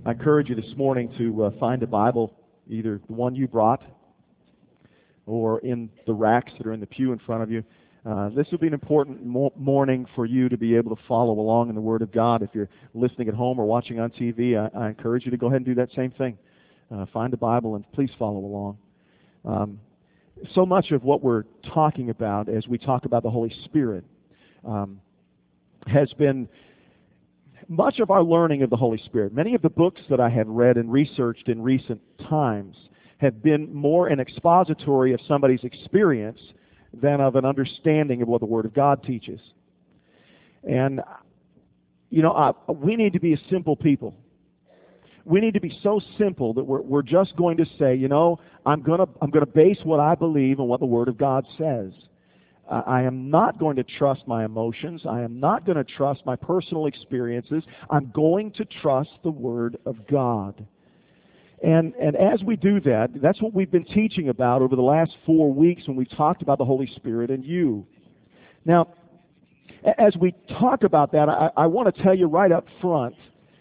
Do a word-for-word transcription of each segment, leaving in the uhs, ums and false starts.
I encourage you this morning to uh, find a Bible, either the one you brought or in the racks that are in the pew in front of you. Uh, this will be an important mo- morning for you to be able to follow along in the Word of God. If you're listening at home or watching on T V, I, I encourage you to go ahead and do that same thing. Uh, find a Bible and please follow along. Um, so much of what we're talking about as we talk about the Holy Spirit um, has been much of our learning of the Holy Spirit. Many of the books that I have read and researched in recent times have been more an expository of somebody's experience than of an understanding of what the Word of God teaches. And, you know, I, we need to be a simple people. We need to be so simple that we're, we're just going to say, you know, I'm going to I'm going to base what I believe on what the Word of God says. I am not going to trust my emotions. I am not going to trust my personal experiences. I'm going to trust the Word of God. And and as we do that, that's what we've been teaching about over the last four weeks when we've talked about the Holy Spirit and you. Now, as we talk about that, I, I want to tell you right up front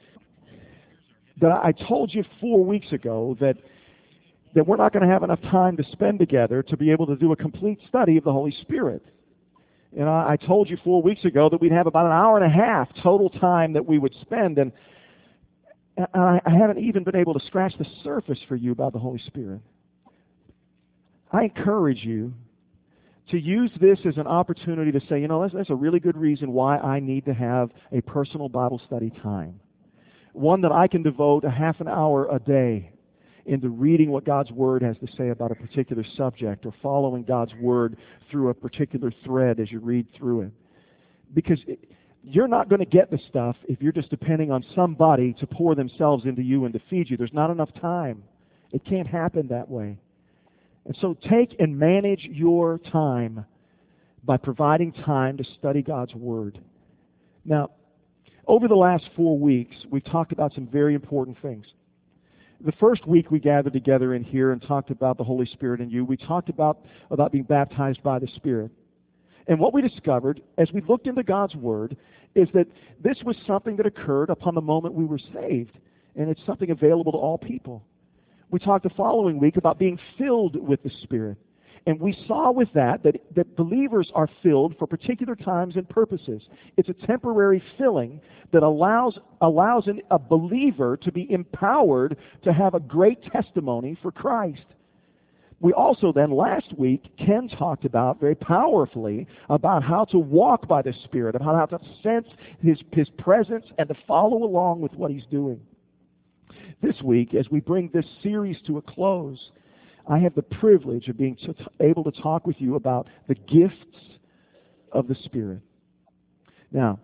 that I told you four weeks ago that that we're not going to have enough time to spend together to be able to do a complete study of the Holy Spirit. You know, I told you four weeks ago that we'd have about an hour and a half total time that we would spend, and I haven't even been able to scratch the surface for you about the Holy Spirit. I encourage you to use this as an opportunity to say, you know, that's a really good reason why I need to have a personal Bible study time. One that I can devote a half an hour a day into reading what God's Word has to say about a particular subject or following God's Word through a particular thread as you read through it. Because it, you're not going to get the stuff if you're just depending on somebody to pour themselves into you and to feed you. There's not enough time. It can't happen that way. And so take and manage your time by providing time to study God's Word. Now, over the last four weeks, we've talked about some very important things. The first week we gathered together in here and talked about the Holy Spirit in you. We talked about, about being baptized by the Spirit. And what we discovered as we looked into God's Word is that this was something that occurred upon the moment we were saved. And it's something available to all people. We talked the following week about being filled with the Spirit. And we saw with that, that that believers are filled for particular times and purposes. It's a temporary filling that allows allows an, a believer to be empowered to have a great testimony for Christ. We also then, last week, Ken talked about very powerfully about how to walk by the Spirit, about how to sense His, His presence and to follow along with what He's doing. This week, as we bring this series to a close, I have the privilege of being t- able to talk with you about the gifts of the Spirit. Now,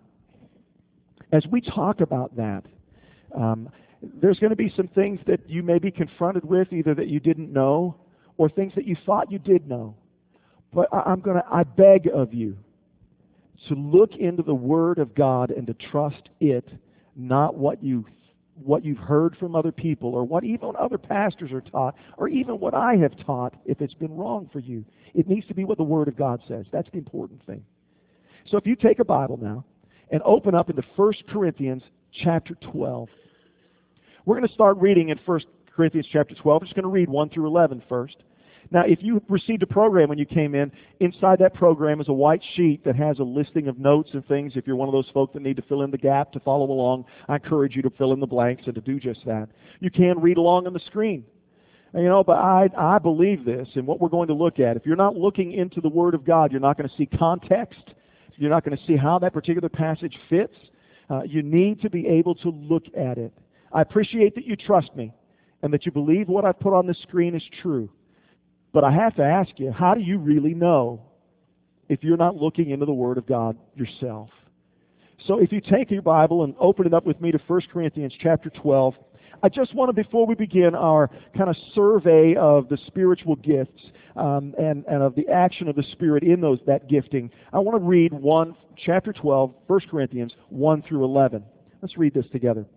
as we talk about that, um, there's going to be some things that you may be confronted with, either that you didn't know or things that you thought you did know. But I- I'm going to, I beg of you to look into the Word of God and to trust it, not what you what you've heard from other people or what even other pastors are taught or even what I have taught if it's been wrong for you. It needs to be what the Word of God says. That's the important thing. So if you take a Bible now and open up into First Corinthians chapter twelve. We're going to start reading in First Corinthians chapter twelve. I'm just going to read one through eleven first. Now, if you received a program when you came in, inside that program is a white sheet that has a listing of notes and things. If you're one of those folks that need to fill in the gap to follow along, I encourage you to fill in the blanks and to do just that. You can read along on the screen. And, you know, but I, I believe this, and what we're going to look at, if you're not looking into the Word of God, you're not going to see context. You're not going to see how that particular passage fits. Uh, you need to be able to look at it. I appreciate that you trust me and that you believe what I've put on the screen is true. But I have to ask you, how do you really know if you're not looking into the Word of God yourself? So if you take your Bible and open it up with me to First Corinthians chapter twelve, I just want to, before we begin our kind of survey of the spiritual gifts um, and, and of the action of the Spirit in those that gifting, I want to read one, chapter twelve, First Corinthians one through eleven. Let's read this together.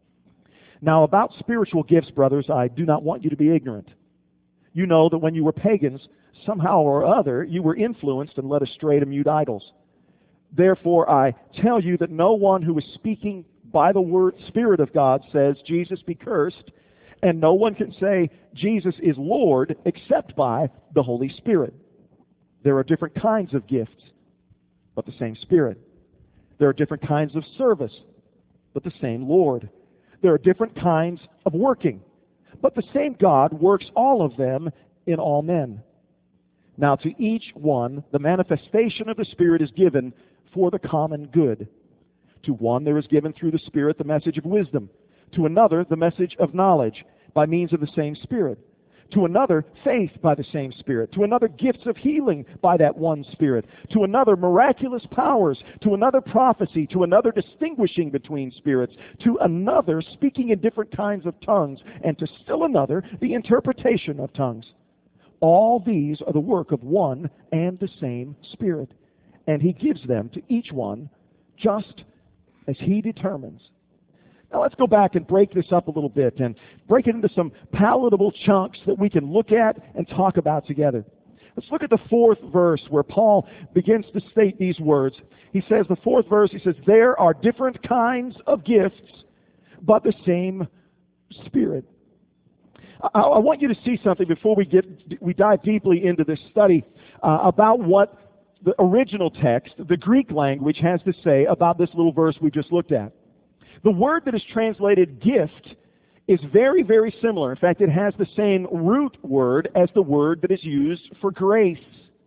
Now about spiritual gifts, brothers, I do not want you to be ignorant. You know that when you were pagans, somehow or other, you were influenced and led astray to mute idols. Therefore, I tell you that no one who is speaking by the word Spirit of God says, Jesus be cursed, and no one can say Jesus is Lord except by the Holy Spirit. There are different kinds of gifts, but the same Spirit. There are different kinds of service, but the same Lord. There are different kinds of working, but the same God works all of them in all men. Now to each one, the manifestation of the Spirit is given for the common good. To one there is given through the Spirit the message of wisdom. To another the message of knowledge by means of the same Spirit. To another faith by the same Spirit. To another gifts of healing by that one Spirit. To another miraculous powers. To another prophecy. To another distinguishing between spirits. To another speaking in different kinds of tongues. And to still another the interpretation of tongues. All these are the work of one and the same Spirit. And He gives them to each one just as He determines. Now let's go back and break this up a little bit and break it into some palatable chunks that we can look at and talk about together. Let's look at the fourth verse where Paul begins to state these words. He says, the fourth verse, he says, there are different kinds of gifts, but the same Spirit. I, I want you to see something before we get we dive deeply into this study uh, about what the original text, the Greek language, has to say about this little verse we just looked at. The word that is translated gift is very, very similar. In fact, it has the same root word as the word that is used for grace.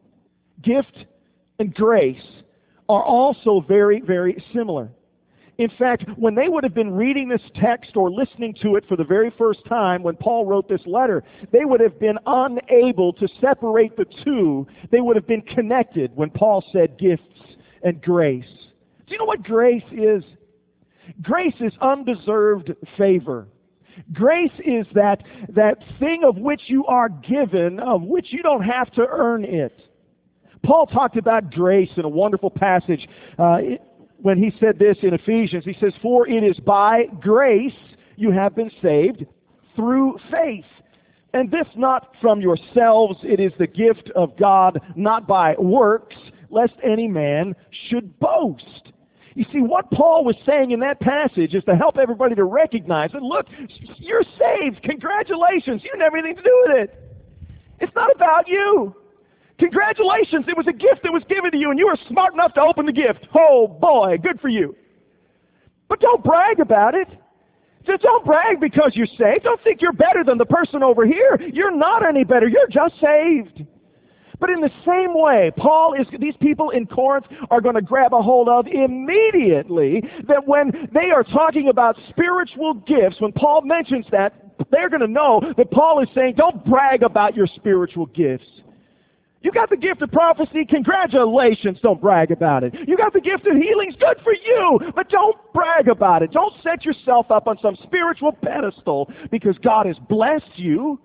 Gift and grace are also very, very similar. In fact, when they would have been reading this text or listening to it for the very first time when Paul wrote this letter, they would have been unable to separate the two. They would have been connected when Paul said gifts and grace. Do you know what grace is? Grace is undeserved favor. Grace is that, that thing of which you are given, of which you don't have to earn it. Paul talked about grace in a wonderful passage uh, when he said this in Ephesians. He says, for it is by grace you have been saved through faith. And this not from yourselves, it is the gift of God, not by works, lest any man should boast. You see, what Paul was saying in that passage is to help everybody to recognize that, look, you're saved. Congratulations. You didn't have anything to do with it. It's not about you. Congratulations. It was a gift that was given to you, and you were smart enough to open the gift. Oh, boy, good for you. But don't brag about it. Just don't brag because you're saved. Don't think you're better than the person over here. You're not any better. You're just saved. But in the same way, Paul is, these people in Corinth are going to grab a hold of immediately that when they are talking about spiritual gifts, when Paul mentions that, they're going to know that Paul is saying, don't brag about your spiritual gifts. You got the gift of prophecy, congratulations, don't brag about it. You got the gift of healings, good for you, but don't brag about it. Don't set yourself up on some spiritual pedestal because God has blessed you.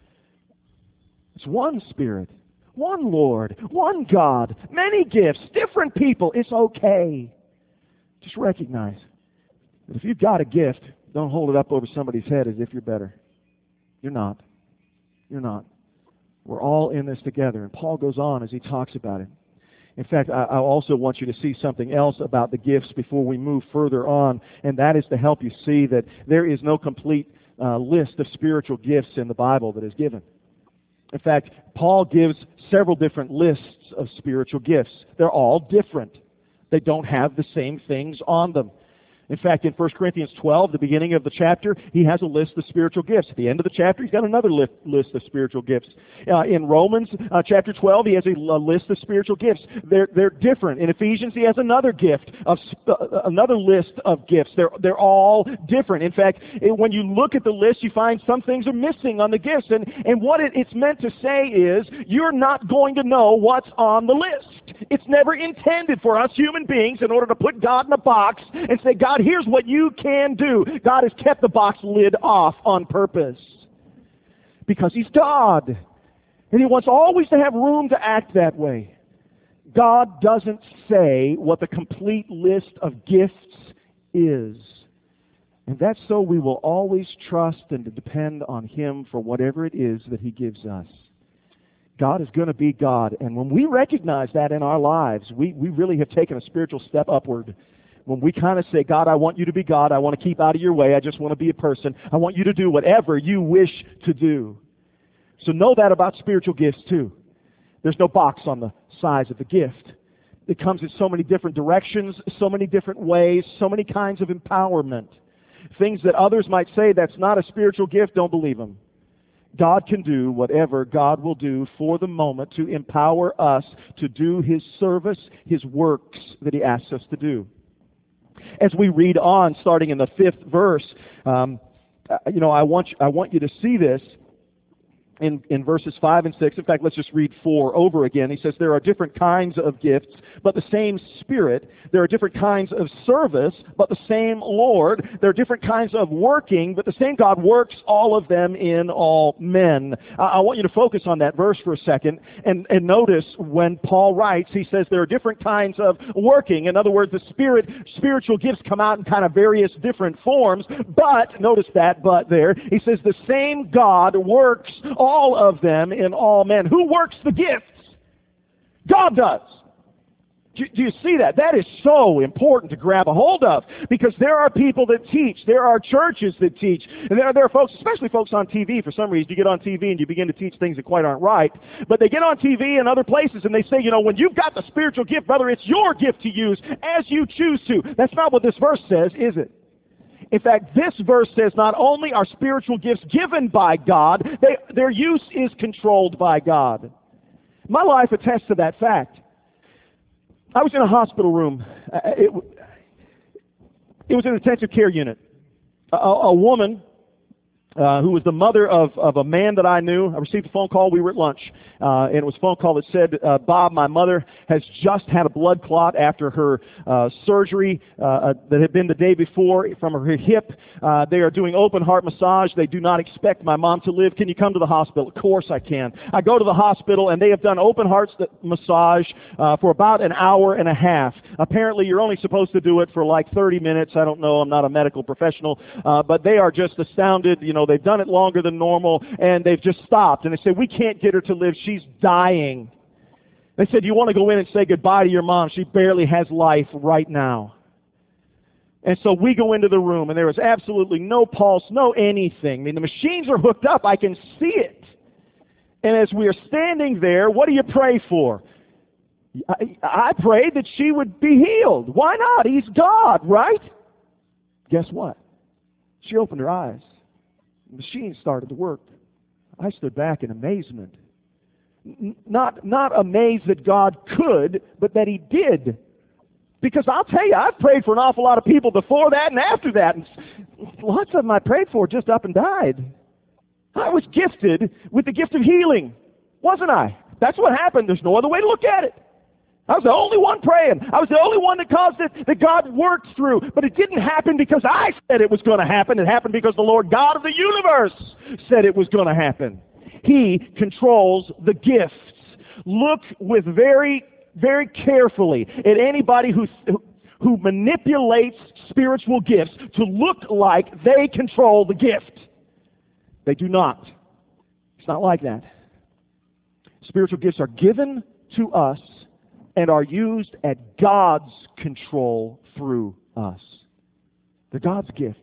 It's one Spirit. One Lord, one God, many gifts, different people. It's okay. Just recognize that if you've got a gift, don't hold it up over somebody's head as if you're better. You're not. You're not. We're all in this together. And Paul goes on as he talks about it. In fact, I, I also want you to see something else about the gifts before we move further on, and that is to help you see that there is no complete uh, list of spiritual gifts in the Bible that is given. In fact, Paul gives several different lists of spiritual gifts. They're all different. They don't have the same things on them. In fact, in First Corinthians twelve, the beginning of the chapter, he has a list of spiritual gifts. At the end of the chapter, he's got another list, list of spiritual gifts. Uh, in Romans uh, chapter twelve, he has a, a list of spiritual gifts. They're, they're different. In Ephesians, he has another gift, of uh, another list of gifts. They're, they're all different. In fact, it, when you look at the list, you find some things are missing on the gifts. And, and what it, it's meant to say is, you're not going to know what's on the list. It's never intended for us human beings in order to put God in a box and say, God, here's what you can do. God has kept the box lid off on purpose because He's God. And He wants always to have room to act that way. God doesn't say what the complete list of gifts is. And that's so we will always trust and to depend on Him for whatever it is that He gives us. God is going to be God. And when we recognize that in our lives, we, we really have taken a spiritual step upward. When we kind of say, God, I want you to be God. I want to keep out of your way. I just want to be a person. I want you to do whatever you wish to do. So know that about spiritual gifts too. There's no box on the size of the gift. It comes in so many different directions, so many different ways, so many kinds of empowerment. Things that others might say that's not a spiritual gift, don't believe them. God can do whatever God will do for the moment to empower us to do His service, His works that He asks us to do. As we read on, starting in the fifth verse, um, you know, I want you, I want you to see this. In, in verses five and six, in fact, let's just read four over again. He says, there are different kinds of gifts, but the same Spirit. There are different kinds of service, but the same Lord. There are different kinds of working, but the same God works all of them in all men. Uh, I want you to focus on that verse for a second and, and notice when Paul writes, he says there are different kinds of working. In other words, the Spirit, spiritual gifts come out in kind of various different forms, but, notice that but there, he says the same God works all of them in all men. Who works the gifts? God does. Do, do you see that? That is so important to grab a hold of, because there are people that teach. There are churches that teach. And there are, there are folks, especially folks on T V, for some reason, you get on T V and you begin to teach things that quite aren't right. But they get on T V and other places and they say, you know, when you've got the spiritual gift, brother, it's your gift to use as you choose to. That's not what this verse says, is it? In fact, this verse says not only are spiritual gifts given by God, they, their use is controlled by God. My life attests to that fact. I was in a hospital room. It, it was an intensive care unit. A, a woman uh, who was the mother of, of a man that I knew. I received a phone call. We were at lunch. Uh, and it was a phone call that said, uh, Bob, my mother has just had a blood clot after her uh, surgery uh, that had been the day before from her hip. Uh, they are doing open heart massage. They do not expect my mom to live. Can you come to the hospital? Of course I can. I go to the hospital, and they have done open heart massage uh, for about an hour and a half. Apparently, you're only supposed to do it for like thirty minutes. I don't know. I'm not a medical professional. Uh, but they are just astounded. You know, they've done it longer than normal, and they've just stopped. And they say, we can't get her to live. She's dying. They said, you want to go in and say goodbye to your mom? She barely has life right now. And so we go into the room, and there is absolutely no pulse, no anything. I mean, the machines are hooked up. I can see it. And as we are standing there, what do you pray for? I, I prayed that she would be healed. Why not? He's God, right? Guess what? She opened her eyes. The machine started to work. I stood back in amazement. N- not, not amazed that God could, but that He did. Because I'll tell you, I've prayed for an awful lot of people before that and after that. And lots of them I prayed for just up and died. I was gifted with the gift of healing, wasn't I? That's what happened. There's no other way to look at it. I was the only one praying. I was the only one that caused it, that God worked through. But it didn't happen because I said it was going to happen. It happened because the Lord God of the universe said it was going to happen. He controls the gifts. Look with very, very carefully at anybody who, who manipulates spiritual gifts to look like they control the gift. They do not. It's not like that. Spiritual gifts are given to us and are used at God's control through us. They're God's gifts.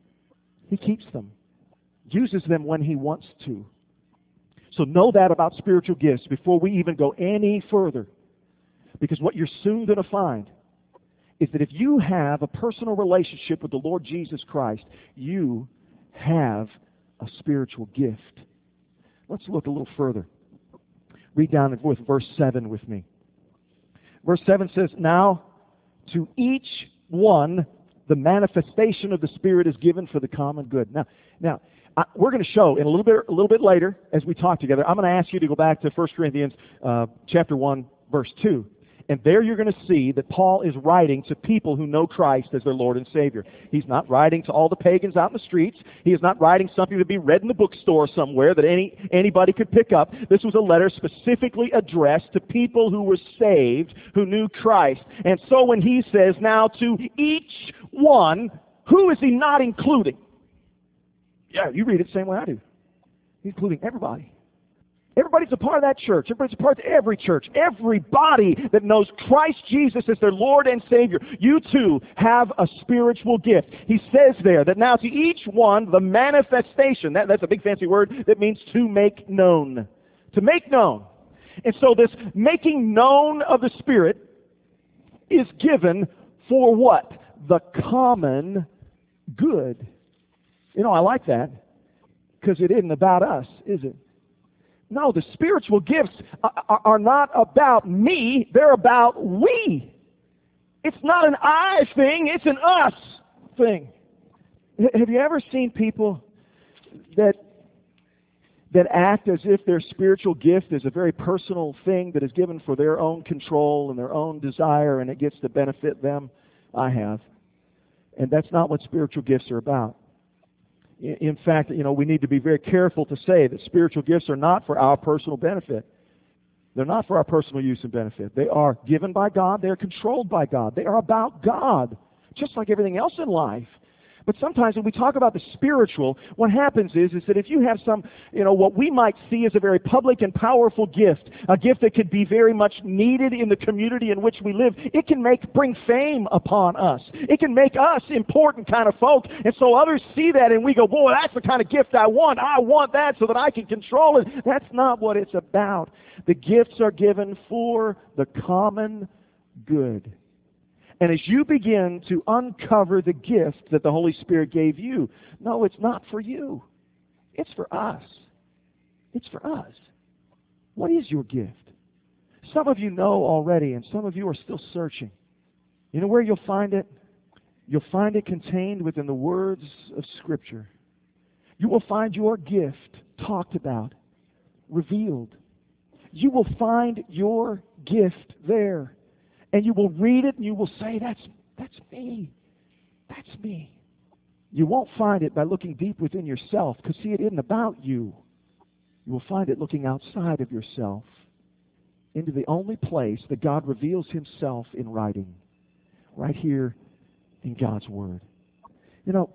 He keeps them, uses them when He wants to. So know that about spiritual gifts before we even go any further. Because what you're soon going to find is that if you have a personal relationship with the Lord Jesus Christ, you have a spiritual gift. Let's look a little further. Read down with verse seven with me. Verse seven says, now to each one the manifestation of the Spirit is given for the common good. Now, now I, we're going to show in a little bit, a little bit later as we talk together. I'm going to ask you to go back to First Corinthians uh, chapter one, verse two. And there you're going to see that Paul is writing to people who know Christ as their Lord and Savior. He's not writing to all the pagans out in the streets. He is not writing something to be read in the bookstore somewhere that any anybody could pick up. This was a letter specifically addressed to people who were saved, who knew Christ. And so when he says, now to each one, who is he not including? Yeah, you read it the same way I do. He's including everybody. Everybody's a part of that church. Everybody's a part of every church. Everybody that knows Christ Jesus as their Lord and Savior, you too have a spiritual gift. He says there that now to each one, the manifestation, that, that's a big fancy word that means to make known. To make known. And so this making known of the Spirit is given for what? The common good. You know, I like that because it isn't about us, is it? No, the spiritual gifts are not about me, they're about we. It's not an I thing, it's an us thing. Have you ever seen people that that act as if their spiritual gift is a very personal thing that is given for their own control and their own desire and it gets to benefit them? I have. And that's not what spiritual gifts are about. In fact, you know, we need to be very careful to say that spiritual gifts are not for our personal benefit. They're not for our personal use and benefit. They are given by God. They are controlled by God. They are about God, just like everything else in life. But sometimes when we talk about the spiritual, what happens is, is that if you have some, you know, what we might see as a very public and powerful gift, a gift that could be very much needed in the community in which we live, it can make, bring fame upon us. It can make us important kind of folk. And so others see that and we go, boy, that's the kind of gift I want. I want that so that I can control it. That's not what it's about. The gifts are given for the common good. And as you begin to uncover the gift that the Holy Spirit gave you, no, it's not for you. It's for us. It's for us. What is your gift? Some of you know already, and some of you are still searching. You know where you'll find it? You'll find it contained within the words of Scripture. You will find your gift talked about, revealed. You will find your gift there. And you will read it and you will say, that's, that's me. That's me. You won't find it by looking deep within yourself, because see, it isn't about you. You will find it looking outside of yourself into the only place that God reveals Himself in writing, right here in God's Word. You know,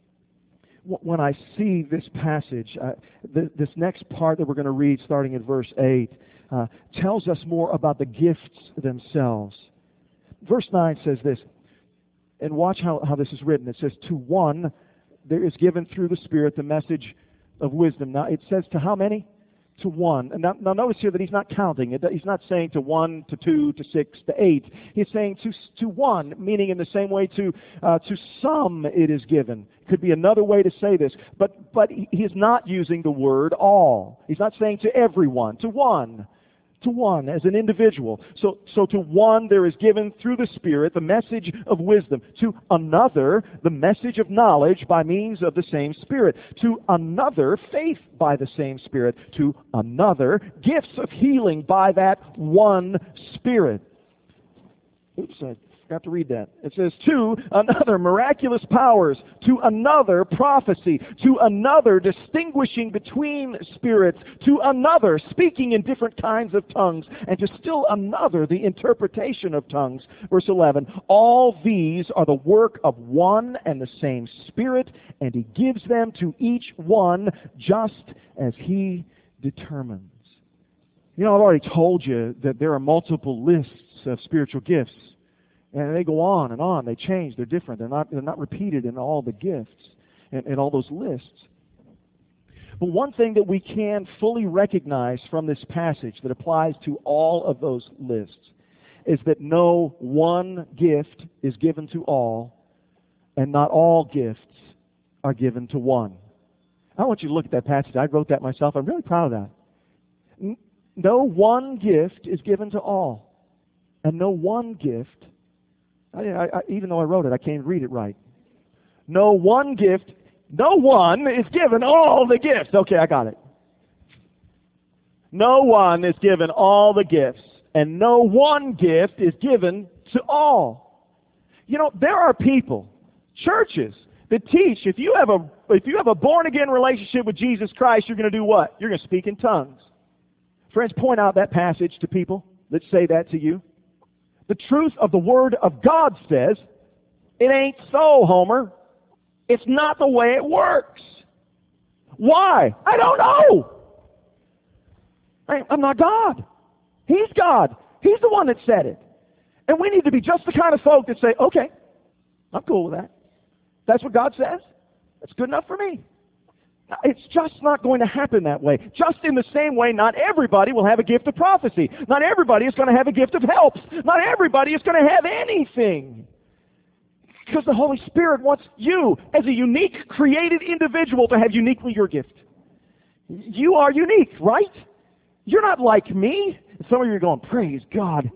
when I see this passage, uh, th- this next part that we're going to read starting in verse eight, uh, tells us more about the gifts themselves. Verse nine says this, and watch how, how this is written. It says, to one there is given through the Spirit the message of wisdom. Now it says to how many? To one. And now, now notice here that he's not counting. It, he's not saying to one, to two, to six, to eight. He's saying to to one, meaning in the same way to uh, to some it is given. Could be another way to say this. But but he is not using the word all. He's not saying to everyone. To one. To one as an individual. So, so to one there is given through the Spirit the message of wisdom. To another the message of knowledge by means of the same Spirit. To another faith by the same Spirit. To another gifts of healing by that one Spirit. Oops, I forgot to read that. It says, to another miraculous powers, to another prophecy, to another distinguishing between spirits, to another speaking in different kinds of tongues, and to still another the interpretation of tongues. Verse eleven, all these are the work of one and the same Spirit, and He gives them to each one just as He determines. You know, I've already told you that there are multiple lists of spiritual gifts. And they go on and on. They change. They're different. They're not, they're not repeated in all the gifts and, and all those lists. But one thing that we can fully recognize from this passage that applies to all of those lists is that no one gift is given to all, and not all gifts are given to one. I want you to look at that passage. I wrote that myself. I'm really proud of that. No one gift is given to all, and no one gift I, I, I, even though I wrote it, I can't read it right. No one gift, no one is given all the gifts. Okay, I got it. No one is given all the gifts, and no one gift is given to all. You know, there are people, churches, that teach if you have a if you have a born again relationship with Jesus Christ, you're going to do what? You're going to speak in tongues. Friends, point out that passage to people that say that to you. The truth of the Word of God says, it ain't so, Homer. It's not the way it works. Why? I don't know. I, I'm not God. He's God. He's the one that said it. And we need to be just the kind of folk that say, okay, I'm cool with that. That's what God says. That's good enough for me. It's just not going to happen that way. Just in the same way, not everybody will have a gift of prophecy. Not everybody is going to have a gift of helps. Not everybody is going to have anything. Because the Holy Spirit wants you, as a unique, created individual, to have uniquely your gift. You are unique, right? You're not like me. Some of you are going, praise God.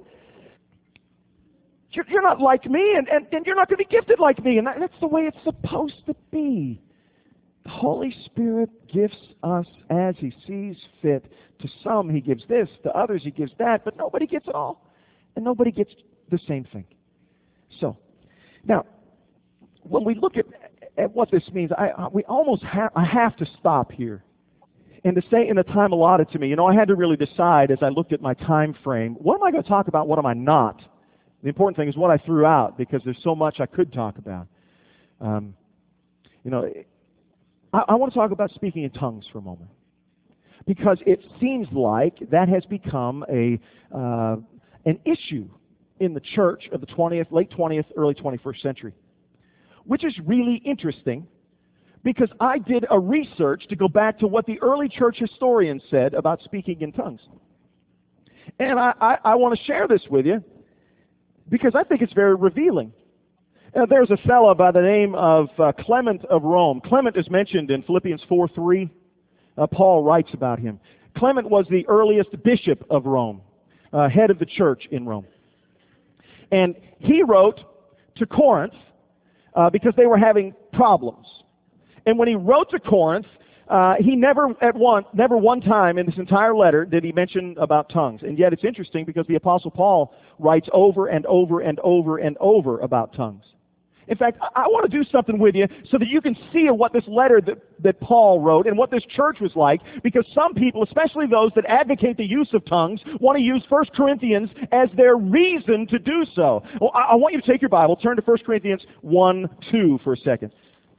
You're, you're not like me, and, and, and you're not going to be gifted like me. And that, that's the way it's supposed to be. The Holy Spirit gifts us as He sees fit. To some, He gives this. To others, He gives that. But nobody gets it all. And nobody gets the same thing. So, now, when we look at, at what this means, I, I, we almost have, I have to stop here. And to say in the time allotted to me, you know, I had to really decide as I looked at my time frame, what am I going to talk about, what am I not? The important thing is what I threw out, because there's so much I could talk about. Um, you know, I, I want to talk about speaking in tongues for a moment, because it seems like that has become a uh, an issue in the church of the twentieth, late twentieth, early twenty-first century, which is really interesting, because I did a research to go back to what the early church historians said about speaking in tongues. And I, I, I want to share this with you, because I think it's very revealing. Uh, there's a fellow by the name of uh, Clement of Rome. Clement is mentioned in Philippians four three. Uh, Paul writes about him. Clement was the earliest bishop of Rome, uh, head of the church in Rome. And he wrote to Corinth uh, because they were having problems. And when he wrote to Corinth, uh, he never at one, never one time in this entire letter did he mention about tongues. And yet it's interesting, because the Apostle Paul writes over and over and over and over about tongues. In fact, I, I want to do something with you so that you can see what this letter that, that Paul wrote and what this church was like, because some people, especially those that advocate the use of tongues, want to use First Corinthians as their reason to do so. Well, I, I want you to take your Bible, turn to First Corinthians one two for a second.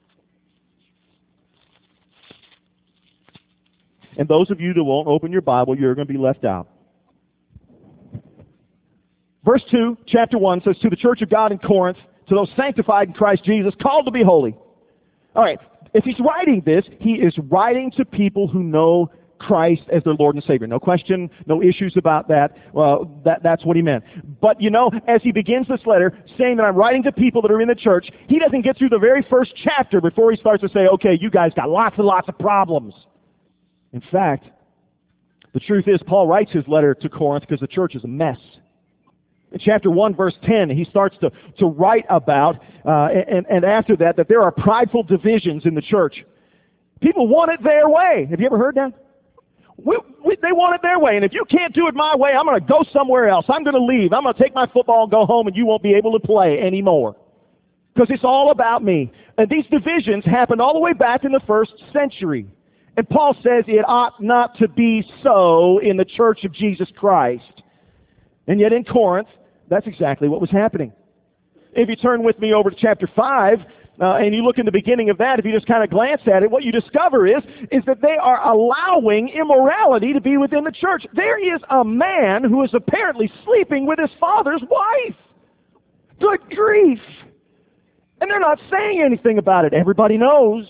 And those of you that won't open your Bible, you're going to be left out. Verse two, chapter one says, to the church of God in Corinth, to those sanctified in Christ Jesus, called to be holy. All right, if he's writing this, he is writing to people who know Christ as their Lord and Savior. No question, no issues about that. Well, that, that's what he meant. But, you know, as he begins this letter, saying that I'm writing to people that are in the church, he doesn't get through the very first chapter before he starts to say, okay, you guys got lots and lots of problems. In fact, the truth is, Paul writes his letter to Corinth because the church is a mess. In chapter one, verse ten, he starts to, to write about, uh, and, and after that, that there are prideful divisions in the church. People want it their way. Have you ever heard that? We, we, they want it their way, and if you can't do it my way, I'm going to go somewhere else. I'm going to leave. I'm going to take my football and go home, and you won't be able to play anymore. Because it's all about me. And these divisions happened all the way back in the first century. And Paul says it ought not to be so in the church of Jesus Christ. And yet in Corinth, that's exactly what was happening. If you turn with me over to chapter five, uh, and you look in the beginning of that, if you just kind of glance at it, what you discover is, is that they are allowing immorality to be within the church. There is a man who is apparently sleeping with his father's wife. Good grief! And they're not saying anything about it. Everybody knows.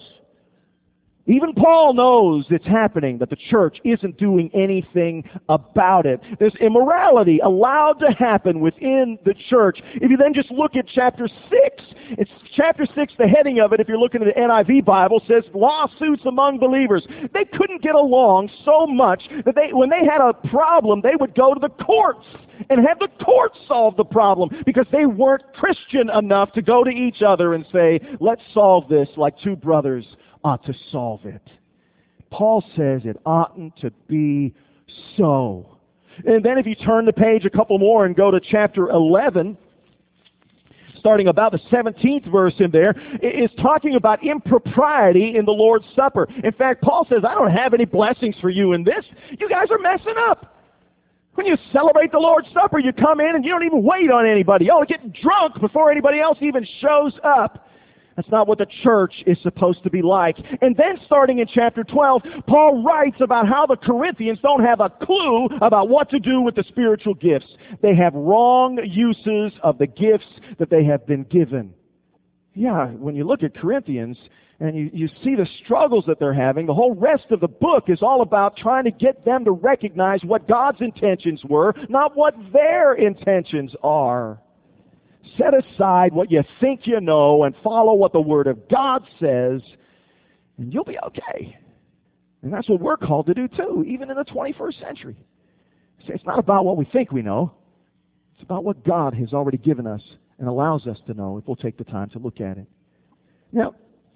Even Paul knows it's happening, that the church isn't doing anything about it. There's immorality allowed to happen within the church. If you then just look at chapter six, it's chapter six, the heading of it, if you're looking at the N I V Bible, says lawsuits among believers. They couldn't get along so much that they, when they had a problem, they would go to the courts and have the courts solve the problem, because they weren't Christian enough to go to each other and say, let's solve this like two brothers ought to solve it. Paul says it oughtn't to be so. And then if you turn the page a couple more and go to chapter eleven, starting about the seventeenth verse in there, is talking about impropriety in the Lord's Supper. In fact, Paul says, I don't have any blessings for you in this. You guys are messing up. When you celebrate the Lord's Supper, you come in and you don't even wait on anybody. You all get drunk before anybody else even shows up. That's not what the church is supposed to be like. And then starting in chapter twelve, Paul writes about how the Corinthians don't have a clue about what to do with the spiritual gifts. They have wrong uses of the gifts that they have been given. Yeah, when you look at Corinthians and you, you see the struggles that they're having, the whole rest of the book is all about trying to get them to recognize what God's intentions were, not what their intentions are. Set aside what you think you know and follow what the Word of God says, and you'll be okay. And that's what we're called to do too, even in the twenty-first century. See, it's not about what we think we know. It's about what God has already given us and allows us to know if we'll take the time to look at it. Now,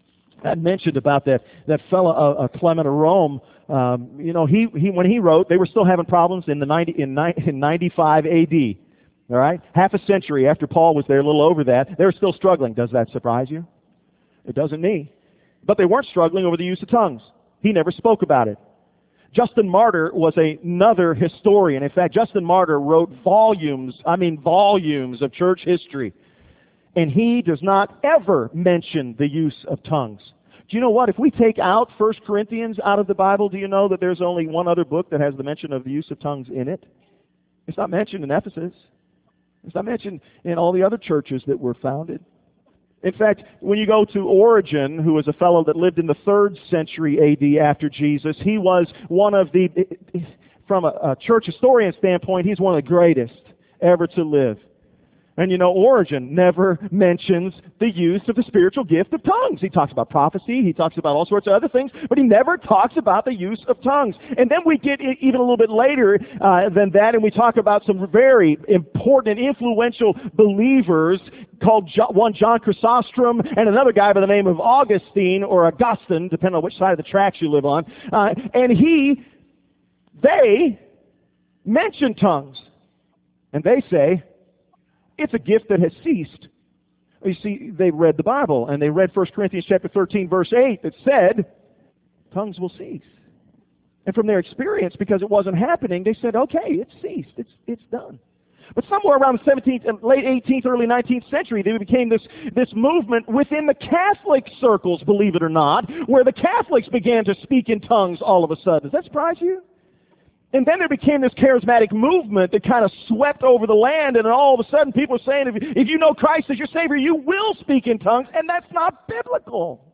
I mentioned about that that fellow uh, uh, Clement of Rome. Um, you know, he, he when he wrote, they were still having problems in the ninety in, in ninety-five A D. All right, half a century after Paul was there, a little over that, they were still struggling. Does that surprise you? It doesn't me. But they weren't struggling over the use of tongues. He never spoke about it. Justin Martyr was another historian. In fact, Justin Martyr wrote volumes, I mean volumes of church history. And he does not ever mention the use of tongues. Do you know what? If we take out First Corinthians out of the Bible, do you know that there's only one other book that has the mention of the use of tongues in it? It's not mentioned in Ephesus. It's not mentioned in all the other churches that were founded. In fact, when you go to Origen, who was a fellow that lived in the third century A D after Jesus, he was one of the, from a, a church historian standpoint, he's one of the greatest ever to live. And you know, Origen never mentions the use of the spiritual gift of tongues. He talks about prophecy, he talks about all sorts of other things, but he never talks about the use of tongues. And then we get even a little bit later uh, than that, and we talk about some very important and influential believers called John, one John Chrysostom and another guy by the name of Augustine, or Augustine, depending on which side of the tracks you live on. Uh, and he, they mention tongues. And they say, it's a gift that has ceased. You see, they read the Bible, and they read First Corinthians chapter thirteen, verse eight, that said, tongues will cease. And from their experience, because it wasn't happening, they said, okay, it's ceased. It's, it's done. But somewhere around the seventeenth, late eighteenth, early nineteenth century, there became this, this movement within the Catholic circles, believe it or not, where the Catholics began to speak in tongues all of a sudden. Does that surprise you? And then there became this charismatic movement that kind of swept over the land, and all of a sudden people are saying, if, if you know Christ as your Savior, you will speak in tongues, and that's not biblical.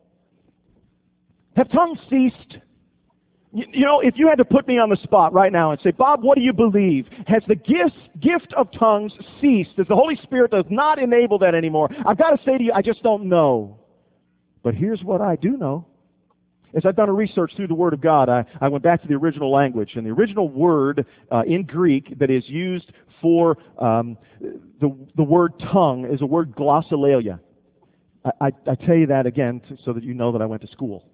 Have tongues ceased? You, you know, if you had to put me on the spot right now and say, Bob, what do you believe? Has the gift, gift of tongues ceased? Does the Holy Spirit does not enable that anymore? I've got to say to you, I just don't know. But here's what I do know. As I've done a research through the Word of God, I, I went back to the original language. And the original word uh, in Greek that is used for um, the, the word tongue is a word glossolalia. I, I, I tell you that again to, so that you know that I went to school.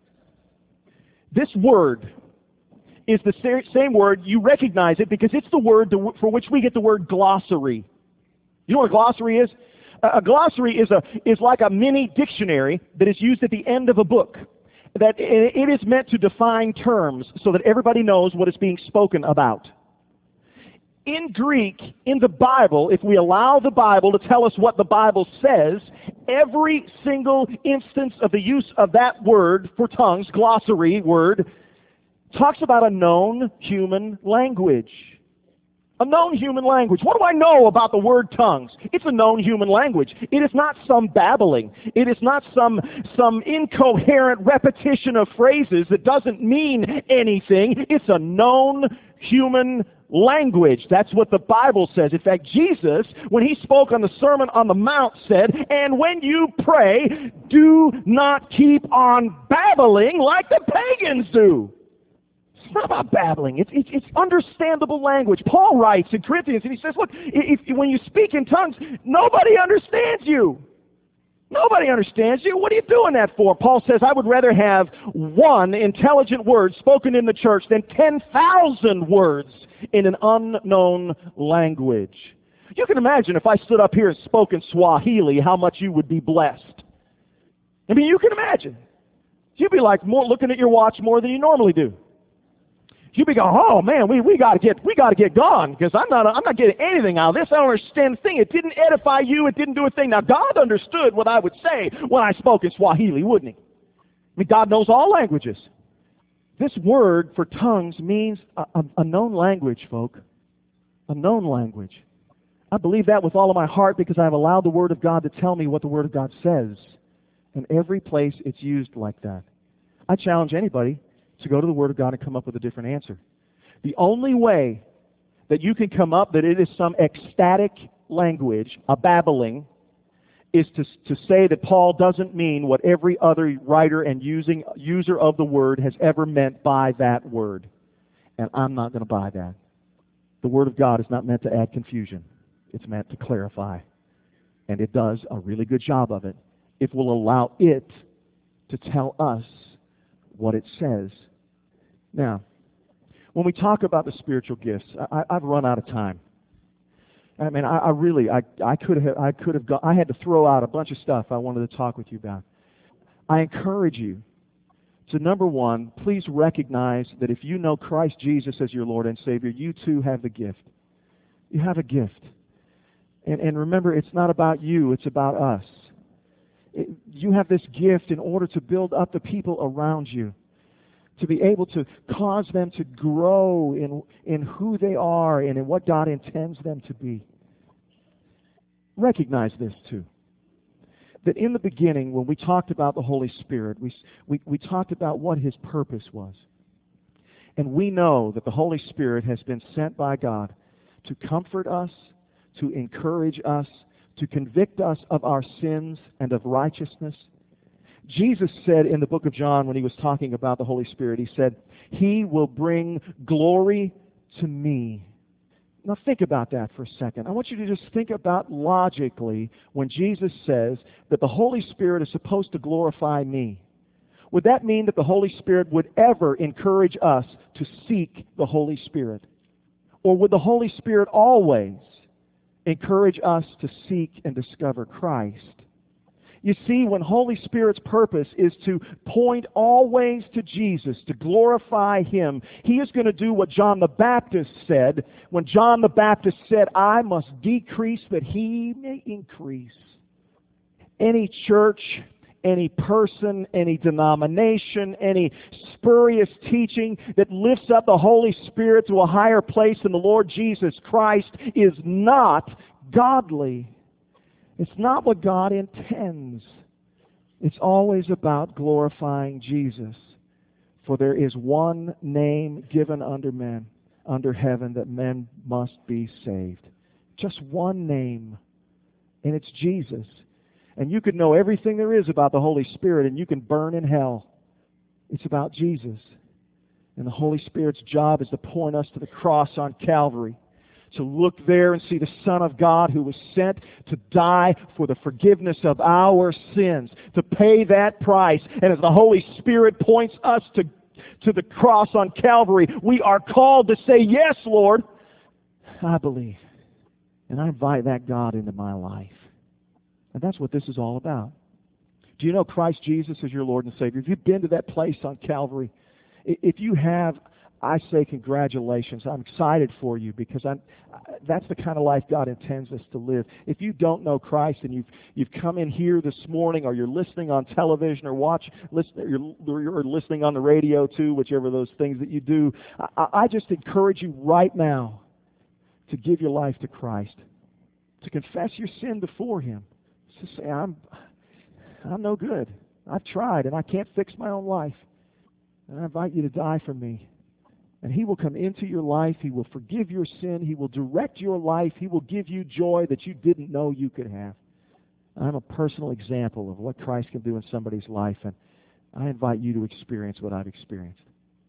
This word is the same word. You recognize it because it's the word to, for which we get the word glossary. You know what a glossary is? A, a glossary is, a, is like a mini dictionary that is used at the end of a book. That it is meant to define terms so that everybody knows what is being spoken about. In Greek, in the Bible, if we allow the Bible to tell us what the Bible says, every single instance of the use of that word for tongues, glossary word, talks about a known human language. A known human language. What do I know about the word tongues? It's a known human language. It is not some babbling. It is not some, some incoherent repetition of phrases that doesn't mean anything. It's a known human language. That's what the Bible says. In fact, Jesus, when he spoke on the Sermon on the Mount, said, and when you pray, do not keep on babbling like the pagans do. It's not about babbling. It's, it's, it's understandable language. Paul writes in Corinthians, and he says, look, if, if, when you speak in tongues, nobody understands you. Nobody understands you. What are you doing that for? Paul says, I would rather have one intelligent word spoken in the church than ten thousand words in an unknown language. You can imagine if I stood up here and spoke in Swahili, how much you would be blessed. I mean, you can imagine. You'd be like more looking at your watch more than you normally do. You'd be going, oh man, we, we gotta get we gotta get gone, because I'm not I'm not getting anything out of this. I don't understand a thing. It didn't edify you, it didn't do a thing. Now God understood what I would say when I spoke in Swahili, wouldn't he? I mean, God knows all languages. This word for tongues means a, a, a known language, folk. A known language. I believe that with all of my heart because I've allowed the Word of God to tell me what the Word of God says. And every place it's used like that. I challenge anybody to go to the Word of God and come up with a different answer. The only way that you can come up that it is some ecstatic language, a babbling, is to, to say that Paul doesn't mean what every other writer and using, user of the Word has ever meant by that word. And I'm not going to buy that. The Word of God is not meant to add confusion. It's meant to clarify. And it does a really good job of it if we'll allow it to tell us what it says. Now, when we talk about the spiritual gifts, I, I've run out of time. I mean, I, I really, I, I could have, I could have, got, I had to throw out a bunch of stuff I wanted to talk with you about. I encourage you to, number one, please recognize that if you know Christ Jesus as your Lord and Savior, you too have the gift. You have a gift. And, and remember, it's not about you, it's about us. It, you have this gift in order to build up the people around you, to be able to cause them to grow in, in who they are and in what God intends them to be. Recognize this too. That in the beginning, when we talked about the Holy Spirit, we, we, we talked about what His purpose was. And we know that the Holy Spirit has been sent by God to comfort us, to encourage us, to convict us of our sins and of righteousness. Jesus said in the book of John, when He was talking about the Holy Spirit, He said, He will bring glory to me. Now think about that for a second. I want you to just think about logically when Jesus says that the Holy Spirit is supposed to glorify me. Would that mean that the Holy Spirit would ever encourage us to seek the Holy Spirit? Or would the Holy Spirit always encourage us to seek and discover Christ? You see, when Holy Spirit's purpose is to point always to Jesus, to glorify Him, He is going to do what John the Baptist said when John the Baptist said, I must decrease that He may increase. Any church, any person, any denomination, any spurious teaching that lifts up the Holy Spirit to a higher place than the Lord Jesus Christ is not godly. It's not what God intends. It's always about glorifying Jesus. For there is one name given under men, under heaven, that men must be saved. Just one name. And it's Jesus. And you could know everything there is about the Holy Spirit and you can burn in hell. It's about Jesus. And the Holy Spirit's job is to point us to the cross on Calvary. To look there and see the Son of God who was sent to die for the forgiveness of our sins, to pay that price. And as the Holy Spirit points us to, to the cross on Calvary, we are called to say, yes, Lord, I believe. And I invite that God into my life. And that's what this is all about. Do you know Christ Jesus is your Lord and Savior? If you've been to that place on Calvary, if you have, I say congratulations. I'm excited for you because I'm, that's the kind of life God intends us to live. If you don't know Christ and you've you've come in here this morning, or you're listening on television, or watch, listen, you're, you're listening on the radio too, whichever of those things that you do, I, I just encourage you right now to give your life to Christ, to confess your sin before Him, to say, I'm I'm no good. I've tried and I can't fix my own life, and I invite you to die for me. And He will come into your life. He will forgive your sin. He will direct your life. He will give you joy that you didn't know you could have. I'm a personal example of what Christ can do in somebody's life, and I invite you to experience what I've experienced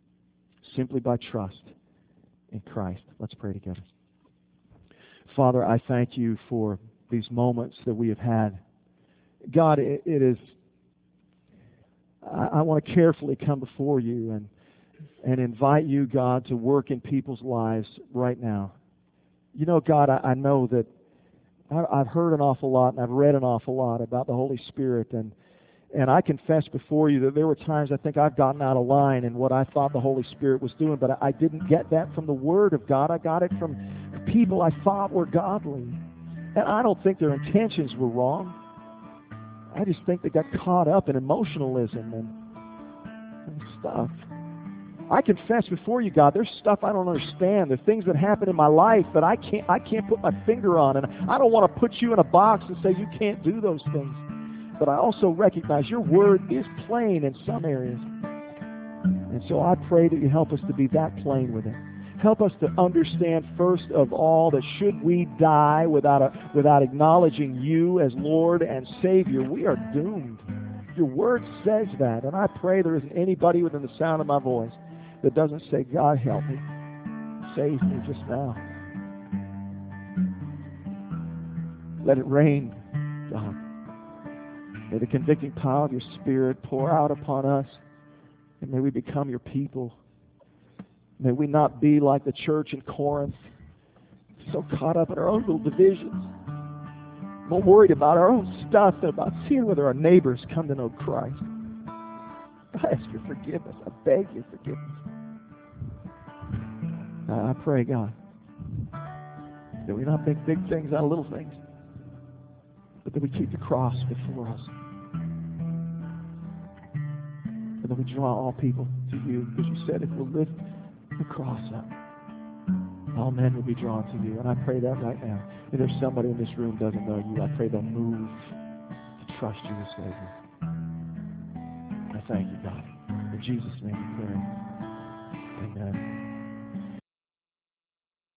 simply by trust in Christ. Let's pray together. Father, I thank You for these moments that we have had. God, it, it is, I, I want to carefully come before You and and invite You, God, to work in people's lives right now. You know, God, I, I know that I, I've heard an awful lot and I've read an awful lot about the Holy Spirit, and And I confess before you that there were times I think I've gotten out of line in what I thought the Holy Spirit was doing, but I didn't get that from the Word of God. I got it from people I thought were godly. And I don't think their intentions were wrong. I just think they got caught up in emotionalism and, and stuff. I confess before you, God, there's stuff I don't understand. There's things that happen in my life that I can't I can't put my finger on. And I don't want to put you in a box and say you can't do those things. But I also recognize your word is plain in some areas. And so I pray that you help us to be that plain with it. Help us to understand first of all that should we die without a, without acknowledging you as Lord and Savior, we are doomed. Your word says that. And I pray there isn't anybody within the sound of my voice that doesn't say, God, help me. Save me just now. Let it rain, God. May the convicting power of your Spirit pour out upon us, and may we become your people. May we not be like the church in Corinth, so caught up in our own little divisions, more worried about our own stuff than about seeing whether our neighbors come to know Christ. I ask your forgiveness. I beg your forgiveness. I pray, God, that we not make big things out of little things, but that we keep the cross before us. And that we draw all people to you, because you said if we'll lift the cross up, all men will be drawn to you. And I pray that right now. If there's somebody in this room who doesn't know you, I pray they'll move to trust you as Savior. I thank you, God. In Jesus' name we pray. Amen.